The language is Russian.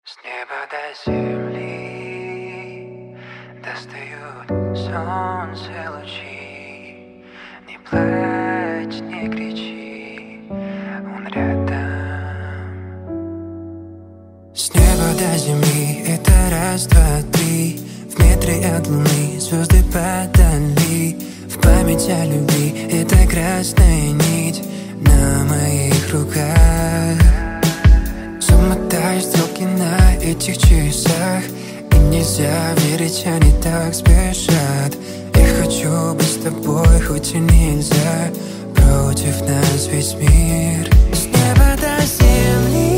С неба до земли достают солнце лучи. Не плачь, не кричи, он рядом. С неба до земли это раз, два, три. В метре от луны звезды подали. В память о любви это красная нить на моих руках. Замотай стрелки на этих часах, и нельзя верить, они так спешат. Я хочу быть с тобой, хоть и нельзя. Против нас весь мир. С неба до земли